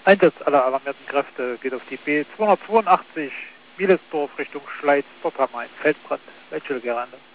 Einsatz aller alarmierten Kräfte geht auf die B282 Mielesdorf Richtung Schleiz. Dort haben wir einen Feldbrand. Welche Gerande?